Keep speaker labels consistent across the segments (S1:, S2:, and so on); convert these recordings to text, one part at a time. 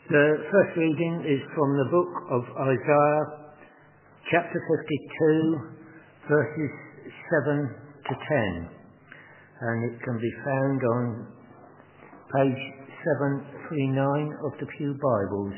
S1: The first reading is from the book of Isaiah, chapter 52, verses 7 to 10, and it can be found on page 739 of the Pew Bibles.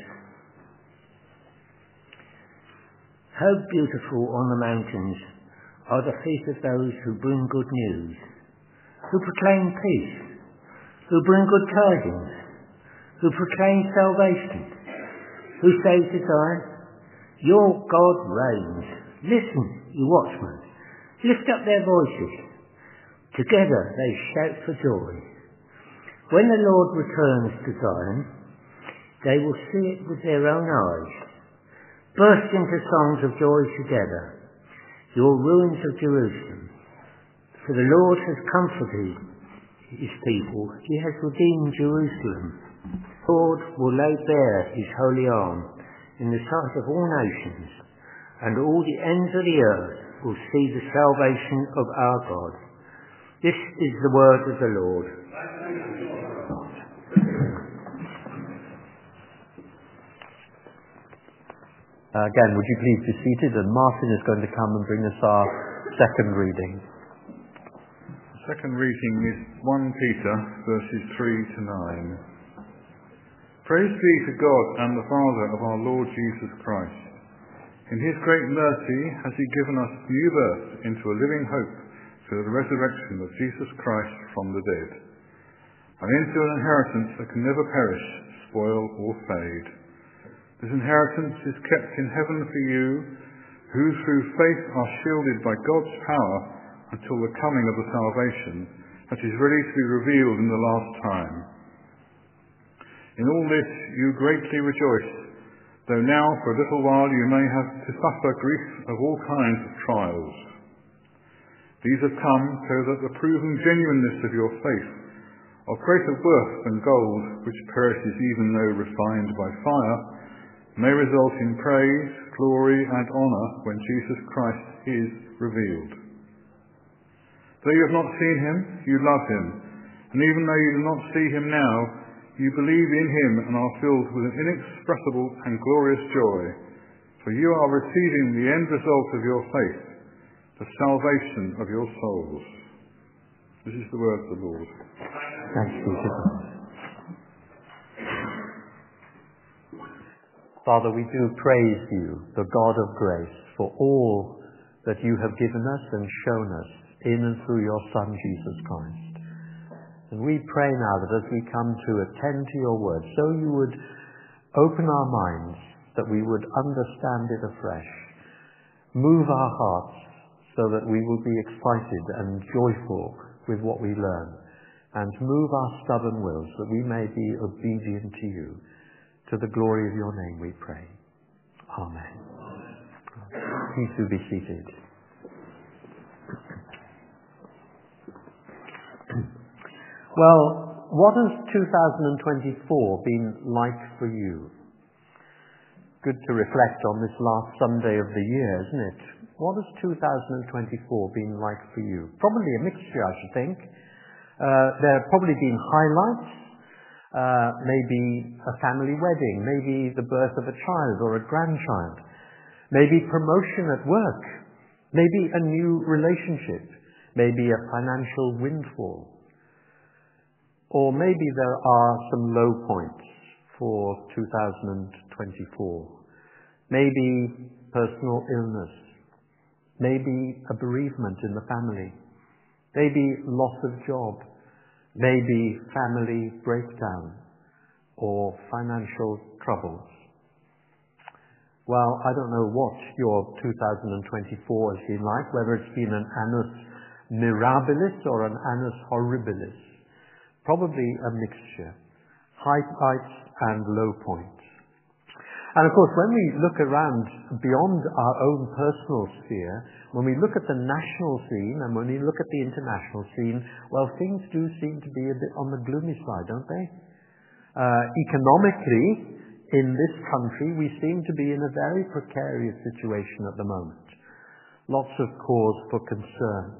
S1: How beautiful on the mountains are the feet of those who bring good news, who proclaim peace, who bring good tidings, who proclaim salvation, who say to Zion, your God reigns. Listen, you watchmen, lift up their voices. Together they shout for joy. When the Lord returns to Zion, they will see it with their own eyes. Burst into songs of joy together, your ruins of Jerusalem. For the Lord has comforted his people. He has redeemed Jerusalem. The Lord will lay bare his holy arm in the sight of all nations, and all the ends of the earth will see the salvation of our God. This is the word of the Lord.
S2: Again, would you please be seated, and Martin is going to come and bring us our second reading.
S3: The second reading is 1 Peter, verses 3 to 9. Praise be to God and the Father of our Lord Jesus Christ. In his great mercy has he given us new birth into a living hope through the resurrection of Jesus Christ from the dead, and into an inheritance that can never perish, spoil or fade. This inheritance is kept in heaven for you, who through faith are shielded by God's power until the coming of the salvation that is ready to be revealed in the last time. In all this you greatly rejoice, though now for a little while you may have to suffer grief of all kinds of trials. These have come so that the proven genuineness of your faith, of greater worth than gold, which perishes even though refined by fire, may result in praise, glory, and honour when Jesus Christ is revealed. Though you have not seen him, you love him, and even though you do not see him now, you believe in him and are filled with an inexpressible and glorious joy, for you are receiving the end result of your faith, the salvation of your souls. This is the word of the Lord.
S2: Thanks be to God. Father, we do praise you, the God of grace, for all that you have given us and shown us in and through your Son, Jesus Christ. And we pray now that as we come to attend to your word, so you would open our minds, that we would understand it afresh, move our hearts so that we will be excited and joyful with what we learn, and move our stubborn wills that we may be obedient to you. To the glory of your name we pray. Amen. Please do be seated. Well, what has 2024 been like for you? Good to reflect on this last Sunday of the year, isn't it? What has 2024 been like for you? Probably a mixture, I should think. There have probably been highlights, maybe a family wedding, maybe the birth of a child or a grandchild, maybe promotion at work, maybe a new relationship, maybe a financial windfall. Or maybe there are some low points for 2024. Maybe personal illness. Maybe a bereavement in the family. Maybe loss of job. Maybe family breakdown. Or financial troubles. Well, I don't know what your 2024 has been like, whether it's been an annus mirabilis or an annus horribilis. Probably a mixture, high points and low points. And of course, when we look around beyond our own personal sphere, when we look at the national scene and when we look at the international scene, well, things do seem to be a bit on the gloomy side, don't they? Economically, in this country, we seem to be in a very precarious situation at the moment. Lots of cause for concern.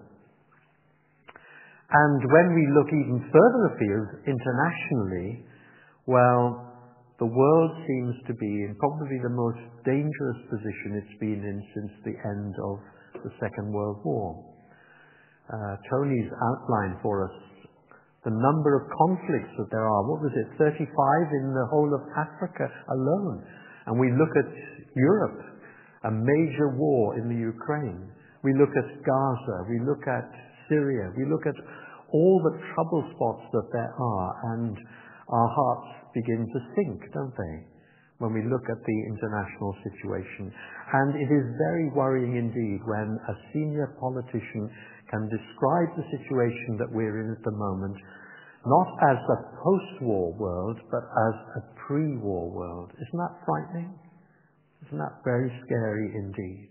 S2: And when we look even further afield internationally, well, the world seems to be in probably the most dangerous position it's been in since the end of the Second World War. Tony's outlined for us the number of conflicts that there are. What was it, 35 in the whole of Africa alone? And we look at Europe, a major war in the Ukraine. We look at Gaza. We look at Syria. We look at all the trouble spots that there are, and our hearts begin to sink, don't they, when we look at the international situation. And it is very worrying indeed when a senior politician can describe the situation that we're in at the moment, not as a post-war world, but as a pre-war world. Isn't that frightening? Isn't that very scary indeed?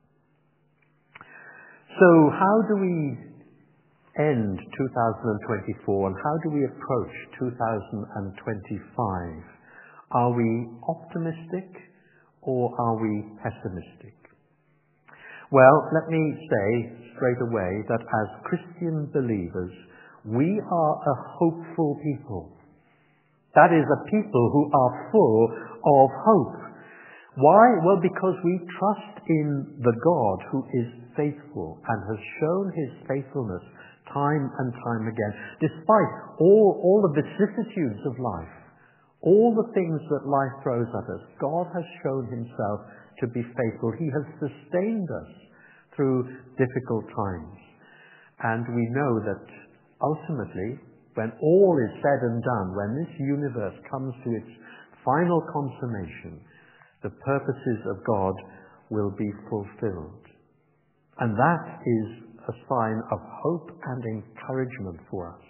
S2: So how do we end 2024 and how do we approach 2025? Are we optimistic or are we pessimistic? Well, let me say straight away that as Christian believers, we are a hopeful people. That is, a people who are full of hope. Why? Well, because we trust in the God who is faithful and has shown his faithfulness time and time again. Despite all the vicissitudes of life, all the things that life throws at us, God has shown himself to be faithful. He has sustained us through difficult times. And we know that ultimately, when all is said and done, when this universe comes to its final consummation, the purposes of God will be fulfilled. And that is a sign of hope and encouragement for us.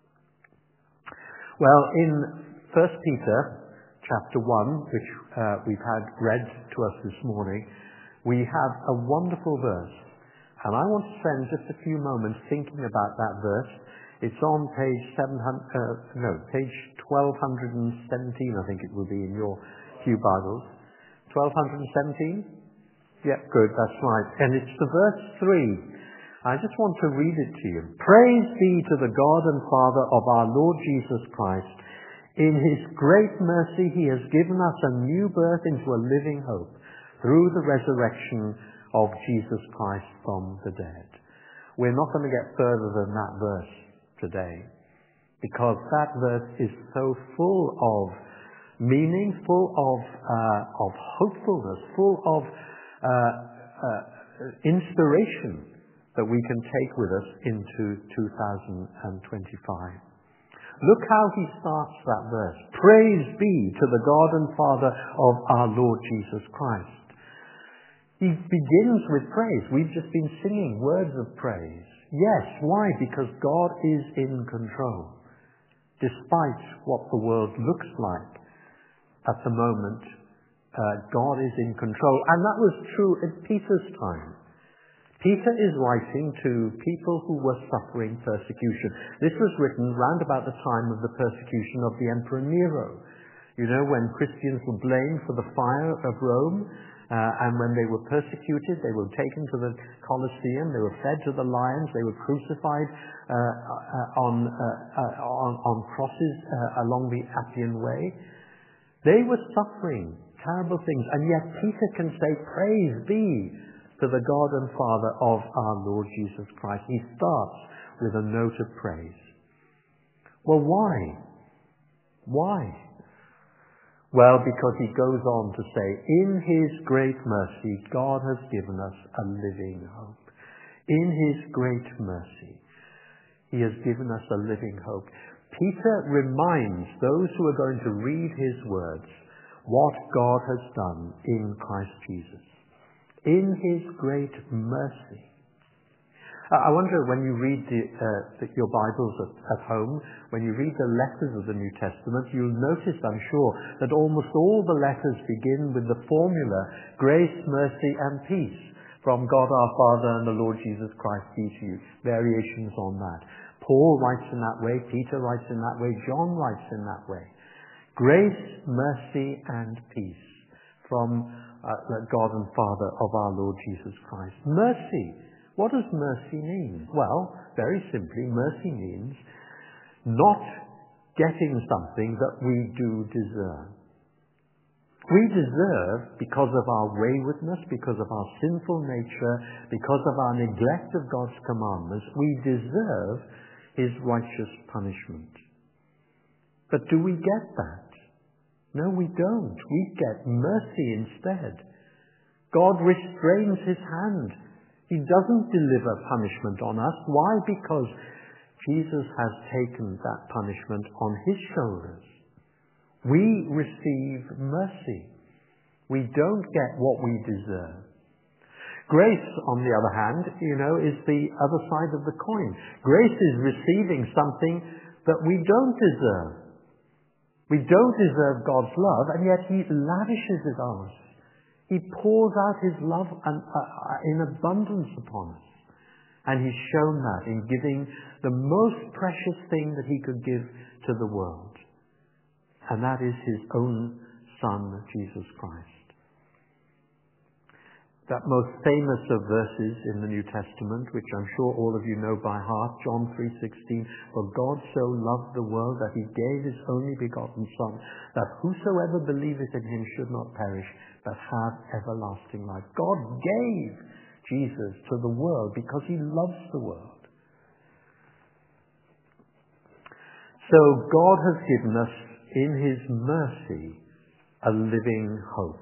S2: Well, in 1 Peter chapter 1, which we've had read to us this morning, we have a wonderful verse. And I want to spend just a few moments thinking about that verse. It's on page 1217, I think it will be in your few Bibles. 1217? Yeah, good, that's right. And it's the verse 3. I just want to read it to you. Praise be to the God and Father of our Lord Jesus Christ. In his great mercy he has given us a new birth into a living hope through the resurrection of Jesus Christ from the dead. We're not going to get further than that verse today, because that verse is so full of meaning, full of hopefulness, full of inspiration that we can take with us into 2025. Look how he starts that verse. Praise be to the God and Father of our Lord Jesus Christ. He begins with praise. We've just been singing words of praise. Yes, why? Because God is in control. Despite what the world looks like at the moment, God is in control. And that was true at Peter's time. Peter is writing to people who were suffering persecution. This was written round about the time of the persecution of the Emperor Nero. You know, when Christians were blamed for the fire of Rome, and when they were persecuted, they were taken to the Colosseum, they were fed to the lions, they were crucified on crosses along the Appian Way. They were suffering terrible things, and yet Peter can say, praise be to the God and Father of our Lord Jesus Christ. He starts with a note of praise. Well, why? Why? Well, because he goes on to say, in his great mercy, God has given us a living hope. In his great mercy, he has given us a living hope. Peter reminds those who are going to read his words what God has done in Christ Jesus. In his great mercy. I wonder, when you read your Bibles at home, when you read the letters of the New Testament, you'll notice, I'm sure, that almost all the letters begin with the formula, grace, mercy, and peace from God our Father and the Lord Jesus Christ be to you. Variations on that. Paul writes in that way, Peter writes in that way, John writes in that way. Grace, mercy, and peace from God and Father of our Lord Jesus Christ. Mercy. What does mercy mean? Well, very simply, mercy means not getting something that we do deserve. We deserve, because of our waywardness, because of our sinful nature, because of our neglect of God's commandments, we deserve his righteous punishment. But do we get that? No, we don't. We get mercy instead. God restrains his hand. He doesn't deliver punishment on us. Why? Because Jesus has taken that punishment on his shoulders. We receive mercy. We don't get what we deserve. Grace, on the other hand, is the other side of the coin. Grace is receiving something that we don't deserve. We don't deserve God's love, and yet he lavishes it on us. He pours out his love in abundance upon us. And he's shown that in giving the most precious thing that he could give to the world. And that is his own Son, Jesus Christ. That most famous of verses in the New Testament, which I'm sure all of you know by heart, John 3:16, "For God so loved the world that he gave his only begotten Son, that whosoever believeth in him should not perish, but have everlasting life." God gave Jesus to the world because he loves the world. So God has given us, in his mercy, a living hope.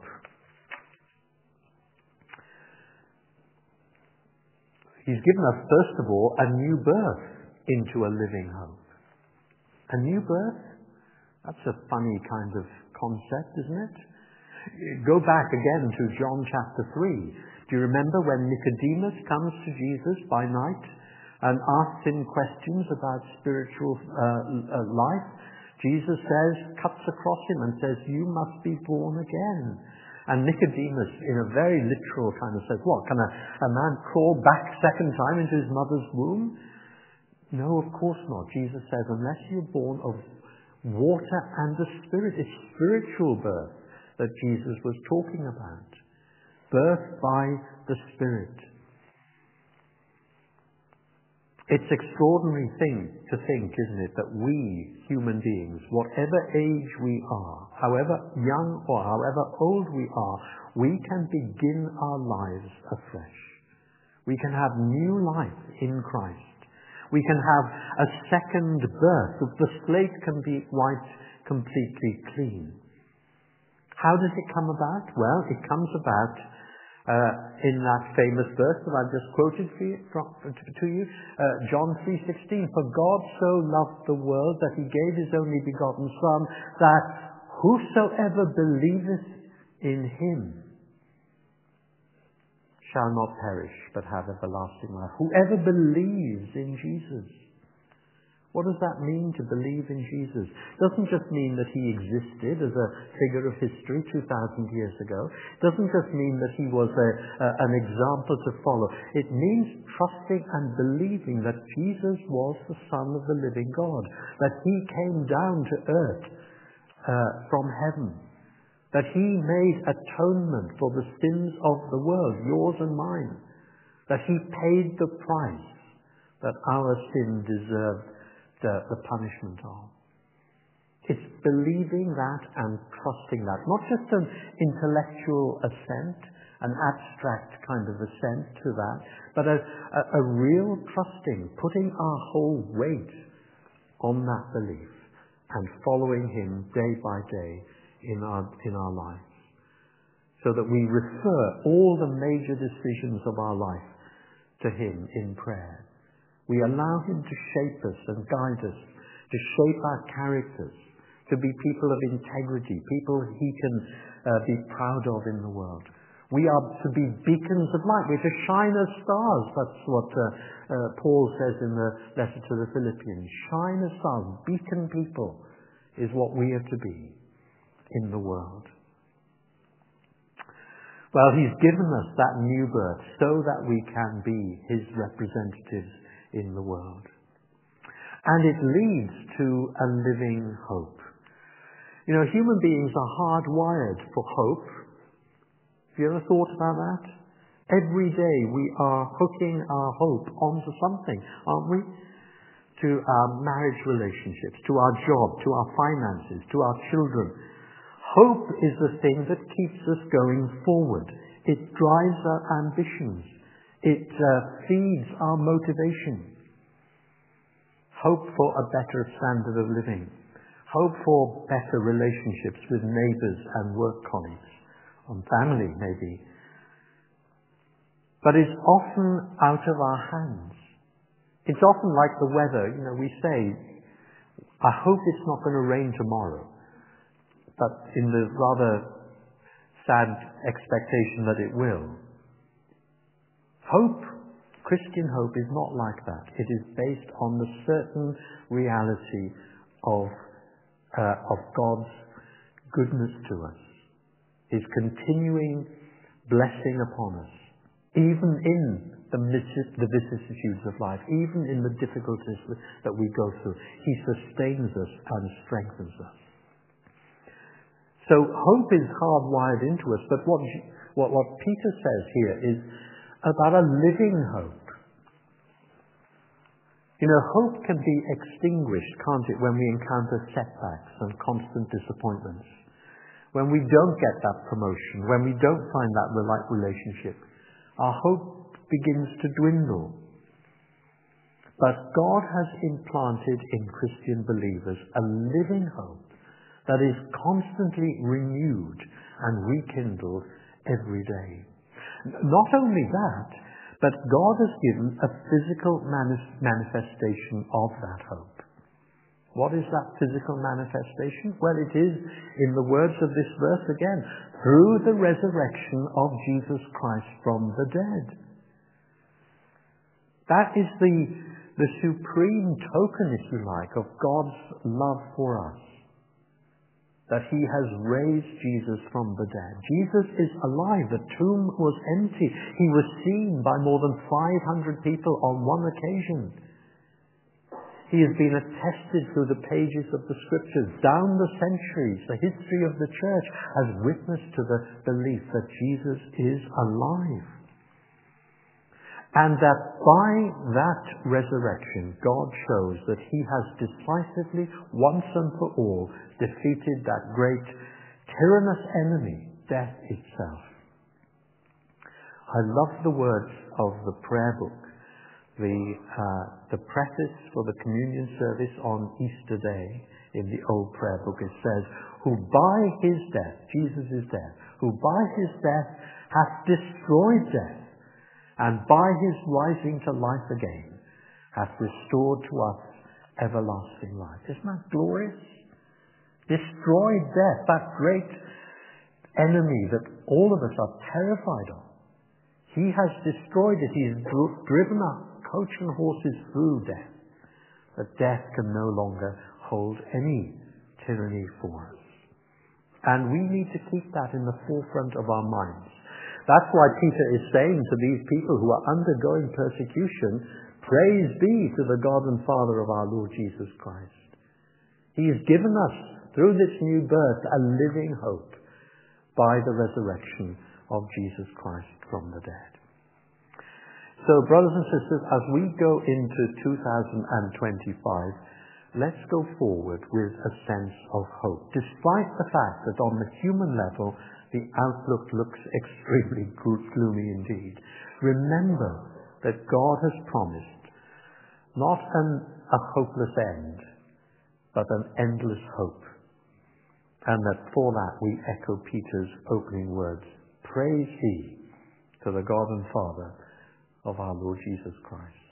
S2: He's given us, first of all, a new birth into a living hope. A new birth? That's a funny kind of concept, isn't it? Go back again to John chapter 3. Do you remember when Nicodemus comes to Jesus by night and asks him questions about spiritual life? Jesus cuts across him and says, "You must be born again." And Nicodemus, in a very literal kind of says, "What, can a man crawl back second time into his mother's womb?" No, of course not. Jesus says, unless you're born of water and the Spirit, it's spiritual birth that Jesus was talking about. Birth by the Spirit. It's an extraordinary thing to think, isn't it, that we, human beings, whatever age we are, however young or however old we are, we can begin our lives afresh. We can have new life in Christ. We can have a second birth. The slate can be wiped completely clean. How does it come about? Well, it comes about in that famous verse that I've just quoted to you, John 3:16. "For God so loved the world that he gave his only begotten Son, that whosoever believeth in him shall not perish, but have everlasting life." Whoever believes in Jesus. What does that mean, to believe in Jesus? It doesn't just mean that he existed as a figure of history 2,000 years ago. It doesn't just mean that he was an example to follow. It means trusting and believing that Jesus was the Son of the living God, that he came down to earth from heaven, that he made atonement for the sins of the world, yours and mine, that he paid the price that our sin deserved the punishment of. It's believing that and trusting that. Not just an intellectual assent, an abstract kind of assent to that, but a real trusting, putting our whole weight on that belief and following him day by day in our lives. So that we refer all the major decisions of our life to him in prayer. We allow him to shape us and guide us, to shape our characters, to be people of integrity, people he can be proud of in the world. We are to be beacons of light. We're to shine as stars. That's what Paul says in the letter to the Philippians. Shine as stars. Beacon people is what we are to be in the world. Well, he's given us that new birth so that we can be his representatives in the world. And it leads to a living hope. You know, human beings are hardwired for hope. Have you ever thought about that? Every day we are hooking our hope onto something, aren't we? To our marriage relationships, to our job, to our finances, to our children. Hope is the thing that keeps us going forward. It drives our ambitions. It feeds our motivation. Hope for a better standard of living. Hope for better relationships with neighbors and work colleagues, on family maybe. But it's often out of our hands. It's often like the weather. We say, I hope it's not going to rain tomorrow. But in the rather sad expectation that it will. Hope, Christian hope, is not like that. It is based on the certain reality of God's goodness to us, His continuing blessing upon us, even in the vicissitudes of life, even in the difficulties that we go through. He sustains us and strengthens us. So hope is hardwired into us, but what Peter says here is about a living hope. Hope can be extinguished, can't it, when we encounter setbacks and constant disappointments, when we don't get that promotion, when we don't find that right relationship. Our hope begins to dwindle. But God has implanted in Christian believers a living hope that is constantly renewed and rekindled every day. Not only that, but God has given a physical manifestation of that hope. What is that physical manifestation? Well, it is, in the words of this verse again, through the resurrection of Jesus Christ from the dead. That is the supreme token, if you like, of God's love for us. That He has raised Jesus from the dead. Jesus is alive. The tomb was empty. He was seen by more than 500 people on one occasion. He has been attested through the pages of the Scriptures. Down the centuries, the history of the church has witnessed to the belief that Jesus is alive. And that by that resurrection, God shows that He has decisively, once and for all, defeated that great tyrannous enemy, death itself. I love the words of the prayer book, the preface for the communion service on Easter Day in the old prayer book. It says, who by His death, Jesus is death, who by His death hath destroyed death, and by His rising to life again, hath restored to us everlasting life. Isn't that glorious? Destroyed death, that great enemy that all of us are terrified of. He has destroyed it. He has driven our coach and horses through death. That death can no longer hold any tyranny for us. And we need to keep that in the forefront of our minds. That's why Peter is saying to these people who are undergoing persecution, praise be to the God and Father of our Lord Jesus Christ. He has given us, through this new birth, a living hope by the resurrection of Jesus Christ from the dead. So, brothers and sisters, as we go into 2025, let's go forward with a sense of hope, despite the fact that on the human level, the outlook looks extremely gloomy indeed. Remember that God has promised not a hopeless end, but an endless hope. And that for that we echo Peter's opening words, praise be to the God and Father of our Lord Jesus Christ.